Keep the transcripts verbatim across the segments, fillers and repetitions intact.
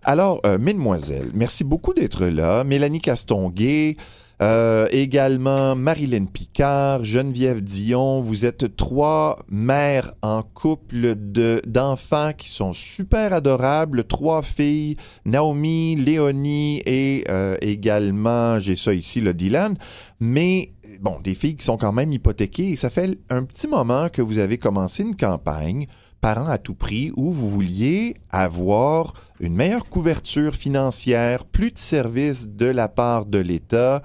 Alors, euh, mesdemoiselles, merci beaucoup d'être là. Mélanie Castonguay, euh, également Marilyn Picard, Geneviève Dion. Vous êtes trois mères en couple de, d'enfants qui sont super adorables. Trois filles, Naomi, Léonie et euh, également, j'ai ça ici, le Dylan. Mais, bon, des filles qui sont quand même hypothéquées. Et ça fait un petit moment que vous avez commencé une campagne Parents à tout prix, où vous vouliez avoir une meilleure couverture financière, plus de services de la part de l'État.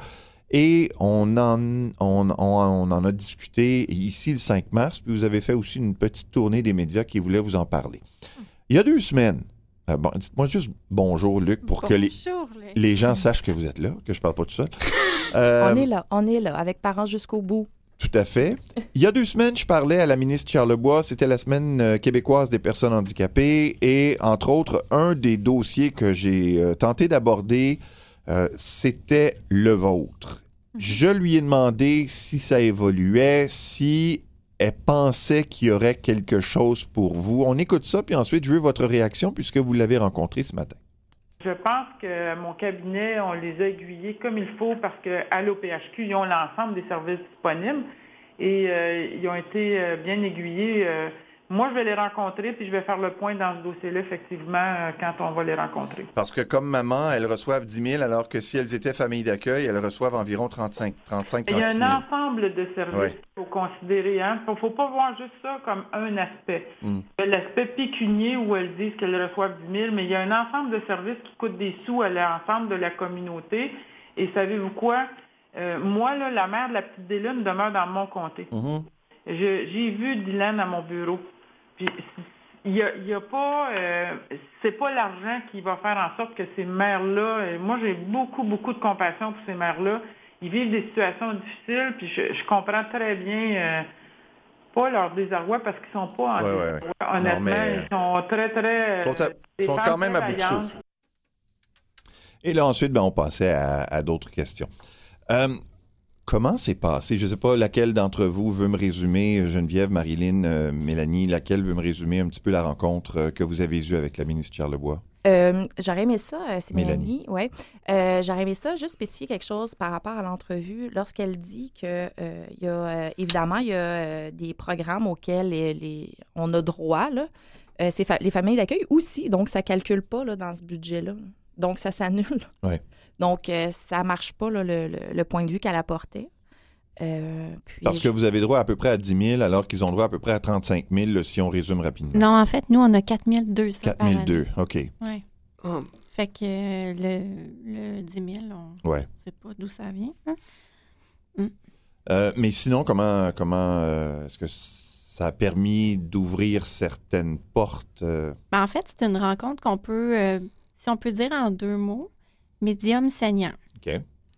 Et on en, on, on, on en a discuté ici le cinq mars, puis vous avez fait aussi une petite tournée des médias qui voulaient vous en parler. Il y a deux semaines, euh, bon, dites-moi juste bonjour, Luc, pour bonjour, que les, les... les gens sachent que vous êtes là, que je ne parle pas tout seul. Euh, on est là, on est là, avec Parents jusqu'au bout. Tout à fait. Il y a deux semaines, je parlais à la ministre Charlebois. C'était la semaine euh, québécoise des personnes handicapées. Et, entre autres, un des dossiers que j'ai euh, tenté d'aborder, euh, c'était le vôtre. Je lui ai demandé si ça évoluait, si elle pensait qu'il y aurait quelque chose pour vous. On écoute ça, puis ensuite, je veux votre réaction puisque vous l'avez rencontré ce matin. Je pense que mon cabinet, on les a aiguillés comme il faut parce qu'à l'O P H Q, ils ont l'ensemble des services disponibles et euh, ils ont été euh, bien aiguillés. Euh, moi, je vais les rencontrer puis je vais faire le point dans ce dossier-là, effectivement, euh, quand on va les rencontrer. Parce que comme maman, elles reçoivent dix mille, alors que si elles étaient famille d'accueil, elles reçoivent environ trente-cinq, trente-cinq, trente-six mille. Il y a un ensemble de services ouais. qu'il faut considérer. Hein? Il ne faut pas voir juste ça comme un aspect. Mm. Il y a l'aspect pécunier où elles disent qu'elles reçoivent dix mille, mais il y a un ensemble de services qui coûtent des sous à l'ensemble de la communauté. Et savez-vous quoi? Euh, moi, là, la mère de la petite Dylan demeure dans mon comté. Mm-hmm. Je, j'ai vu Dylan à mon bureau. Puis, il y a, il y a pas... Euh, c'est pas l'argent qui va faire en sorte que ces mères-là... Euh, moi, j'ai beaucoup, beaucoup de compassion pour ces mères-là. Ils vivent des situations difficiles, puis je, je comprends très bien... Euh, pas leur désarroi parce qu'ils sont pas en ouais, désarroi. Ouais. Honnêtement, non, mais... ils sont très, très... Ils sont, à... ils sont quand même à bout de souffle. Et là, ensuite, ben, on passait à, à d'autres questions. Euh, comment c'est passé? Je ne sais pas laquelle d'entre vous veut me résumer, Geneviève, Marilyn, euh, Mélanie, laquelle veut me résumer un petit peu la rencontre euh, que vous avez eue avec la ministre Charlebois? Euh, j'aurais aimé ça, euh, c'est Mélanie. Mélanie, ouais. Euh, j'aurais aimé ça, juste spécifier quelque chose par rapport à l'entrevue. Lorsqu'elle dit que euh, il y a, euh, évidemment, il y a euh, des programmes auxquels les, les, on a droit, là. Euh, c'est fa- les familles d'accueil aussi, donc ça ne calcule pas là, dans ce budget-là. Donc, ça s'annule. Ouais. Donc, euh, ça ne marche pas, là, le, le, le point de vue qu'elle apportait. Euh, puis Parce que je... vous avez droit à peu près à dix mille, alors qu'ils ont droit à peu près à trente-cinq mille, là, si on résume rapidement. Non, en fait, nous, on a quatre mille deux cents quatre mille deux, OK. Oui. Oh. Fait que euh, le, le dix mille, on ouais. ne sait pas d'où ça vient. Hein? Mm. Euh, mais sinon, comment, comment euh, est-ce que ça a permis d'ouvrir certaines portes? Euh... Ben, en fait, c'est une rencontre qu'on peut, euh, si on peut dire en deux mots, médium saignant. OK.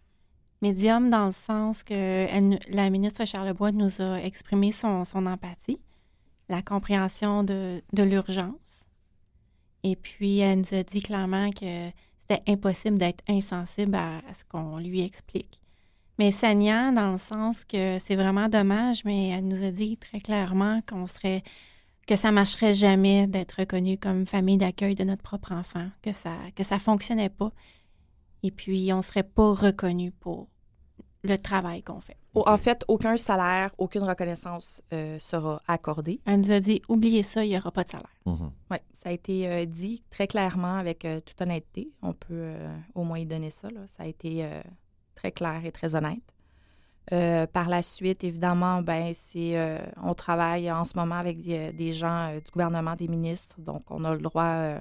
Médium dans le sens que elle, la ministre Charlebois nous a exprimé son, son empathie, la compréhension de, de l'urgence. Et puis, elle nous a dit clairement que c'était impossible d'être insensible à, à ce qu'on lui explique. Mais saignant dans le sens que c'est vraiment dommage, mais elle nous a dit très clairement qu'on serait, que ça ne marcherait jamais d'être reconnu comme famille d'accueil de notre propre enfant, que ça que ça fonctionnait pas. Et puis, on ne serait pas reconnu pour le travail qu'on fait. En fait, aucun salaire, aucune reconnaissance euh, sera accordée. Elle nous a dit, oubliez ça, il n'y aura pas de salaire. Mm-hmm. Oui, ça a été euh, dit très clairement, avec euh, toute honnêteté. On peut euh, au moins y donner ça, là. Ça a été euh, très clair et très honnête. Euh, par la suite, évidemment, ben c'est euh, on travaille en ce moment avec des, des gens euh, du gouvernement, des ministres, donc on a le droit euh,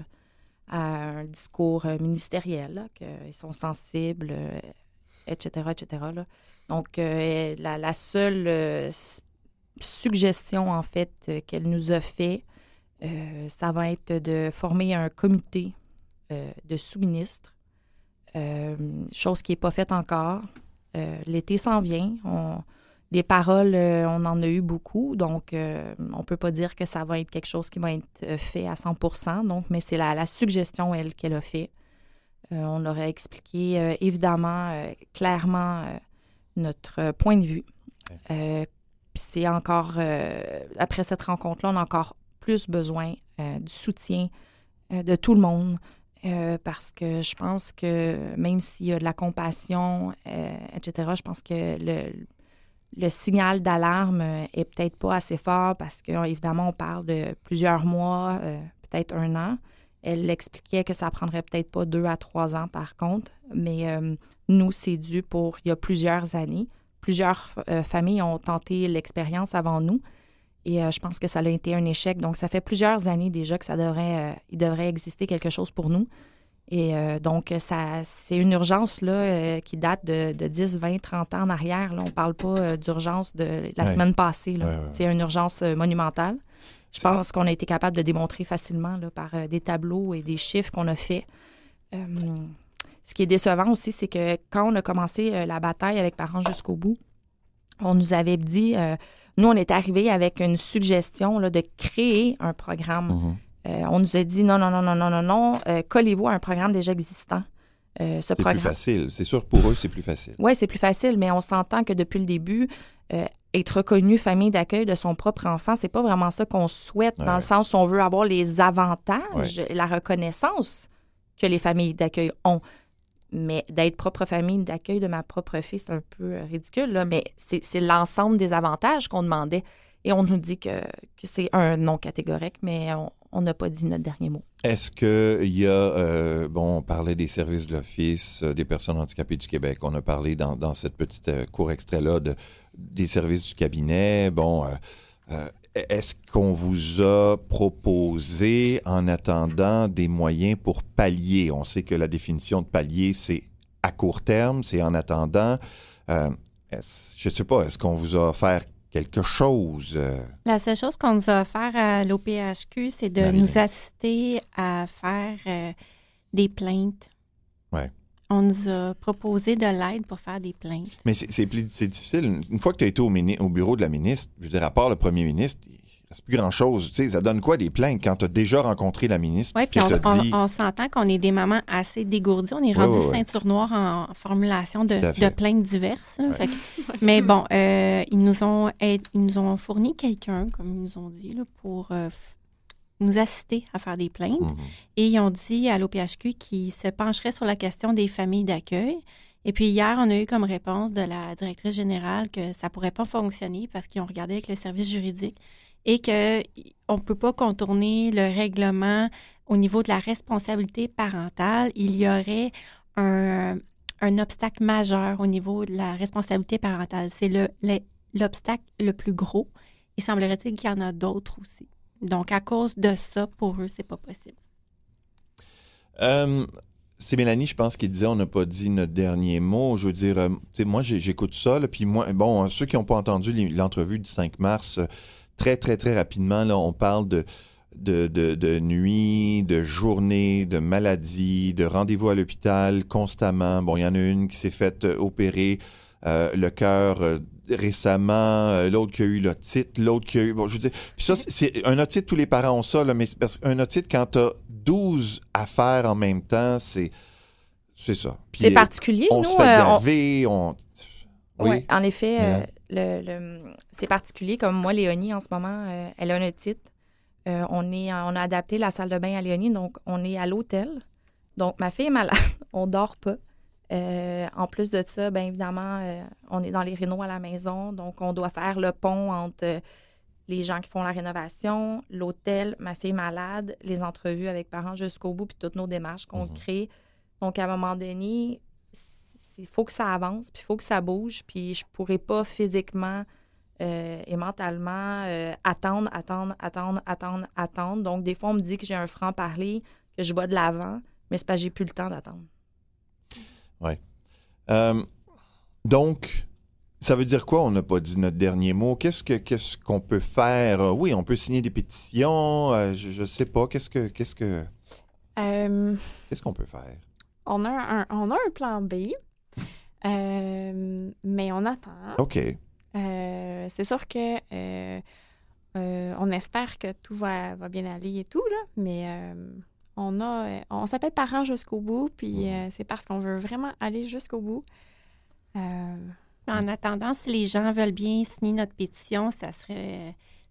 à un discours euh, ministériel, là, qu'ils sont sensibles, euh, et cetera, et cetera, là. Donc, euh, la, la seule euh, suggestion, en fait, euh, qu'elle nous a fait, euh, ça va être de former un comité euh, de sous-ministres, euh, chose qui n'est pas faite encore. Euh, l'été s'en vient. On, des paroles, euh, on en a eu beaucoup, donc euh, on ne peut pas dire que ça va être quelque chose qui va être fait à cent pour cent, donc, mais c'est la, la suggestion, elle, qu'elle a fait. Euh, on leur a expliqué, euh, évidemment, euh, clairement, euh, notre point de vue. Euh, puis c'est encore, euh, après cette rencontre-là, on a encore plus besoin euh, du soutien euh, de tout le monde, euh, parce que je pense que même s'il y a de la compassion, euh, et cetera, je pense que le, le signal d'alarme est peut-être pas assez fort parce qu'évidemment, on parle de plusieurs mois, euh, peut-être un an. Elle expliquait que ça prendrait peut-être pas deux à trois ans, par contre, mais euh, nous, c'est dû pour il y a plusieurs années. Plusieurs euh, familles ont tenté l'expérience avant nous et euh, je pense que ça a été un échec. Donc, ça fait plusieurs années déjà que ça devrait, euh, il devrait exister quelque chose pour nous. Et euh, donc, ça, c'est une urgence là, euh, qui date de, de dix, vingt, trente ans en arrière. Là. On ne parle pas euh, d'urgence de la ouais. semaine passée. Là. Ouais, ouais, ouais. C'est une urgence euh, monumentale. Je pense qu'on a été capable de démontrer facilement là, par euh, des tableaux et des chiffres qu'on a faits. Euh, ce qui est décevant aussi, c'est que quand on a commencé euh, la bataille avec Parents jusqu'au bout, on nous avait dit, euh, nous, on est arrivé avec une suggestion là, de créer un programme. Mm-hmm. Euh, on nous a dit non, non, non, non, non, non, non, euh, collez-vous à un programme déjà existant. Euh, ce c'est programme... plus facile. C'est sûr que pour eux, c'est plus facile. Oui, c'est plus facile, mais on s'entend que depuis le début, euh, être reconnu famille d'accueil de son propre enfant, c'est pas vraiment ça qu'on souhaite, ouais. dans le sens où on veut avoir les avantages, ouais. la reconnaissance que les familles d'accueil ont. Mais d'être propre famille d'accueil de ma propre fille, c'est un peu ridicule, là, mais c'est, c'est l'ensemble des avantages qu'on demandait. Et on nous dit que, que c'est un non catégorique, mais on n'a pas dit notre dernier mot. Est-ce qu'il y a, euh, bon, on parlait des services de l'Office euh, des personnes handicapées du Québec. On a parlé dans, dans cette petite euh, court extrait-là de, des services du cabinet. Bon, euh, euh, est-ce qu'on vous a proposé, en attendant, des moyens pour pallier? On sait que la définition de pallier, c'est à court terme, c'est en attendant. Euh, je ne sais pas, est-ce qu'on vous a offert quelque chose? La seule chose qu'on nous a offert à l'O P H Q, c'est de Marie-Lynn. nous assister à faire euh, des plaintes. Ouais. On nous a proposé de l'aide pour faire des plaintes. Mais c'est, c'est, c'est difficile. Une fois que tu as été au, mini- au bureau de la ministre, je veux dire, à part le premier ministre, il ne reste plus grand-chose. Tu sais, ça donne quoi des plaintes quand tu as déjà rencontré la ministre? Oui, puis on, t'a dit... on, on s'entend qu'on est des mamans assez dégourdies. On est Ouais, rendu ouais, ouais. ceinture noire en formulation de, Tout à fait. de plaintes diverses. Là. Ouais. Fait que- mais bon, euh, ils, nous ont aid- ils nous ont fourni quelqu'un, comme ils nous ont dit, là, pour euh, f- nous assister à faire des plaintes. Mhm. Et ils ont dit à l'O P H Q qu'ils se pencheraient sur la question des familles d'accueil. Et puis hier, on a eu comme réponse de la directrice générale que ça ne pourrait pas fonctionner parce qu'ils ont regardé avec le service juridique et qu'on ne peut pas contourner le règlement au niveau de la responsabilité parentale. Il y aurait un, un obstacle majeur au niveau de la responsabilité parentale. C'est le, le, l'obstacle le plus gros. Il semblerait-il qu'il y en a d'autres aussi. Donc, à cause de ça, pour eux, c'est pas possible. Euh, c'est Mélanie, je pense, qui disait on n'a pas dit notre dernier mot. Je veux dire, euh, tu sais, moi, j'ai, j'écoute ça, là, puis moi, bon, ceux qui n'ont pas entendu l'entrevue du cinq mars, euh, très, très, très rapidement, là, on parle de, de, de, de nuit, de journée, de maladie, de rendez-vous à l'hôpital constamment. Bon, il y en a une qui s'est faite euh, opérer euh, le cœur euh, récemment, euh, l'autre qui a eu l'otite, l'autre qui a eu... Bon, je veux dire, puis ça, c'est, c'est un otite, tous les parents ont ça, là, mais c'est parce qu'un otite, quand t'as douze affaires en même temps, c'est, c'est ça. Puis, C'est particulier, on nous. se fait euh, on- gaver, on... Oui, Ouais, en effet, euh, Mélanie. le, le- c'est particulier. Comme moi, Léonie, en ce moment, euh, elle a un otite. Euh, on, est, on a adapté la salle de bain à Léonie, donc on est à l'hôtel. Donc, ma fille est malade, on dort pas. Euh, en plus de ça, bien évidemment, euh, on est dans les rénaux à la maison, donc on doit faire le pont entre euh, les gens qui font la rénovation, l'hôtel, ma fille malade, les entrevues avec Parents jusqu'au bout, puis toutes nos démarches qu'on Mhm. crée. Donc, à un moment donné, il faut que ça avance, puis il faut que ça bouge, puis je pourrais pas physiquement euh, et mentalement euh, attendre, attendre, attendre, attendre, attendre. Donc, des fois, on me dit que j'ai un franc-parler, que je vais de l'avant, mais c'est parce que j'ai plus le temps d'attendre. Oui. Euh, donc, ça veut dire quoi? On n'a pas dit notre dernier mot. Qu'est-ce, que, qu'est-ce qu'on peut faire? Euh, Oui, on peut signer des pétitions. Euh, je ne sais pas. Qu'est-ce, que, qu'est-ce, que, Euh, qu'est-ce qu'on peut faire? on, a un, on a un plan B, euh, mais on attend. OK. Euh, c'est sûr que euh, euh, on espère que tout va, va bien aller et tout, là, mais euh, on a on s'appelle Parents jusqu'au bout, puis euh, c'est parce qu'on veut vraiment aller jusqu'au bout. Euh, En attendant, si les gens veulent bien signer notre pétition, ça serait,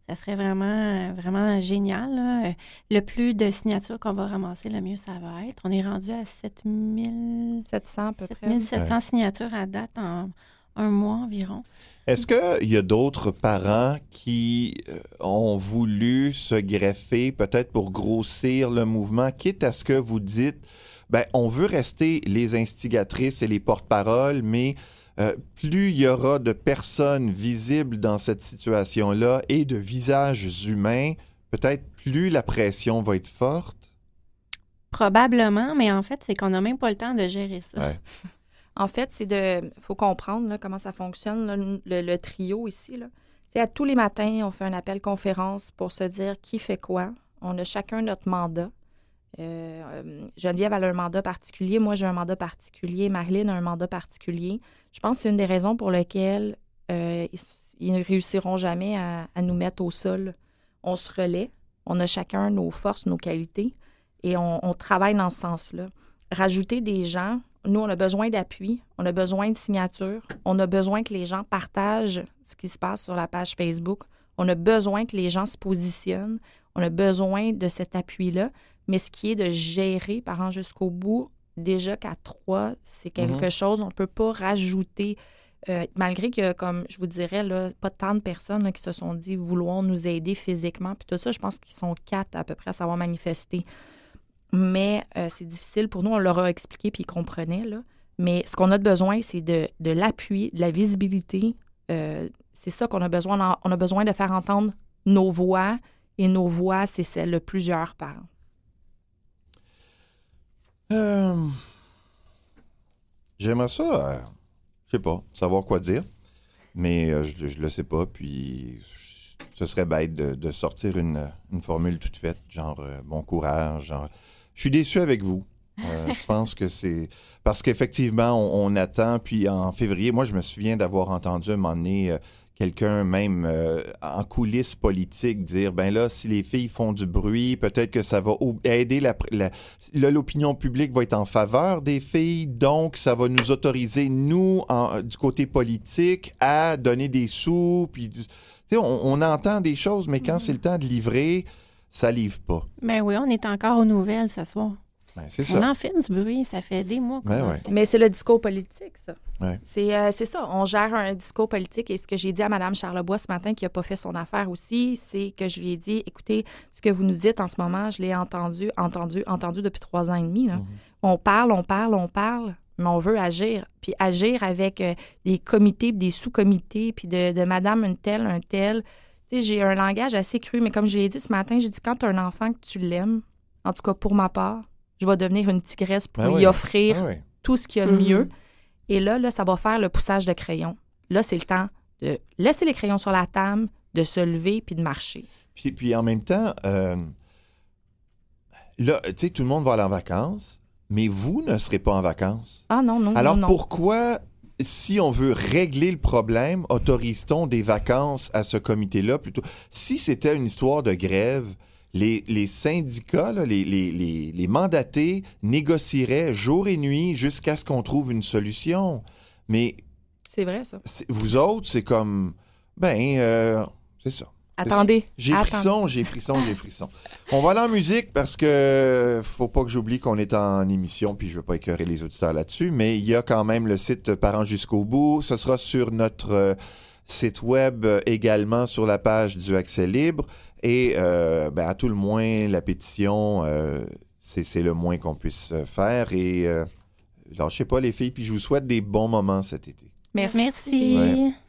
Ça serait vraiment, vraiment génial, là. Le plus de signatures qu'on va ramasser, le mieux ça va être. On est rendu à sept mille sept cents à peu sept près. mille sept cents signatures à date en un mois environ. Est-ce qu'il y a d'autres parents qui euh, ont voulu se greffer peut-être pour grossir le mouvement, quitte à ce que vous dites, ben, on veut rester les instigatrices et les porte-paroles, mais euh, plus il y aura de personnes visibles dans cette situation-là et de visages humains, peut-être plus la pression va être forte? Probablement, mais en fait, c'est qu'on n'a même pas le temps de gérer ça. Ouais. En fait, c'est de. Il faut comprendre là, comment ça fonctionne, là, le, le trio ici. Là. À tous les matins, on fait un appel conférence pour se dire qui fait quoi. On a chacun notre mandat. Euh, Geneviève a un mandat particulier. Moi, j'ai un mandat particulier. Marilyn a un mandat particulier. Je pense que c'est une des raisons pour lesquelles euh, ils ne réussiront jamais à, à nous mettre au sol. On se relaie. On a chacun nos forces, nos qualités. Et on, on travaille dans ce sens-là. Rajouter des gens. Nous, on a besoin d'appui, on a besoin de signatures, on a besoin que les gens partagent ce qui se passe sur la page Facebook, on a besoin que les gens se positionnent, on a besoin de cet appui-là. Mais ce qui est de gérer Parents jusqu'au bout, déjà qu'à trois, c'est quelque mm-hmm. chose, on ne peut pas rajouter, euh, malgré que, comme je vous dirais, là, pas tant de personnes là, qui se sont dit « voulons nous aider physiquement », puis tout ça, je pense qu'ils sont quatre à peu près à savoir manifester. Mais euh, c'est difficile pour nous, on leur a expliqué puis ils comprenaient. Là. Mais ce qu'on a besoin, c'est de, de l'appui, de la visibilité. Euh, c'est ça qu'on a besoin. On a besoin de faire entendre nos voix et nos voix, c'est celles de plusieurs parents. Euh, j'aimerais ça, euh, je sais pas, savoir quoi dire, mais euh, je, je le sais pas. Puis je, ce serait bête de, de sortir une, une formule toute faite, genre euh, bon courage, genre. Je suis déçu avec vous. Euh, je pense que c'est... Parce qu'effectivement, on, on attend. Puis en février, moi, je me souviens d'avoir entendu à un moment donné euh, quelqu'un, même euh, en coulisses politiques, dire, ben là, si les filles font du bruit, peut-être que ça va aider la... la là, l'opinion publique va être en faveur des filles. Donc, ça va nous autoriser, nous, en, du côté politique, à donner des sous. Puis, tu sais, on, on entend des choses, mais quand mmh. c'est le temps de livrer... ça livre pas. Ben oui, on est encore aux nouvelles ce soir. Ben, c'est ça. On en fait du bruit, ça fait des mois qu'on ben en ouais. fait. Mais c'est le discours politique, ça. Ouais. C'est, euh, c'est ça, on gère un discours politique. Et ce que j'ai dit à Mme Charlebois ce matin, qui n'a pas fait son affaire aussi, c'est que je lui ai dit, écoutez, ce que vous nous dites en ce moment, je l'ai entendu, entendu, entendu depuis trois ans et demi. Là. Mm-hmm. On parle, on parle, on parle, mais on veut agir. Puis agir avec euh, des comités, des sous-comités, puis de, de Madame une telle, un tel... Tu sais, j'ai un langage assez cru, mais comme je l'ai dit ce matin, j'ai dit quand tu as un enfant que tu l'aimes, en tout cas pour ma part, je vais devenir une tigresse pour ben lui oui. offrir ben oui. tout ce qu'il y a de Mm-hmm. mieux. Et là, là, ça va faire le poussage de crayon. Là, c'est le temps de laisser les crayons sur la table, de se lever puis de marcher. Puis, puis en même temps, euh, là, tu sais, tout le monde va aller en vacances, mais vous ne serez pas en vacances. Ah non, non, Alors non, non. pourquoi... Si on veut régler le problème, autorise-t-on des vacances à ce comité-là plutôt? Si c'était une histoire de grève, les, les syndicats, là, les, les, les, les mandatés négocieraient jour et nuit jusqu'à ce qu'on trouve une solution. Mais... C'est vrai, ça. C'est, vous autres, c'est comme... Ben, euh, c'est ça. Attendez. J'ai attendez. frisson, j'ai frisson, j'ai frisson. On va aller en musique parce que faut pas que j'oublie qu'on est en émission puis je veux pas écœurer les auditeurs là-dessus, mais il y a quand même le site Parents jusqu'au bout. Ce sera sur notre euh, site web euh, également sur la page du Accès libre et euh, ben, à tout le moins la pétition, euh, c'est, c'est le moins qu'on puisse faire et euh, lâchez pas les filles puis je vous souhaite des bons moments cet été. Merci. Merci. Ouais.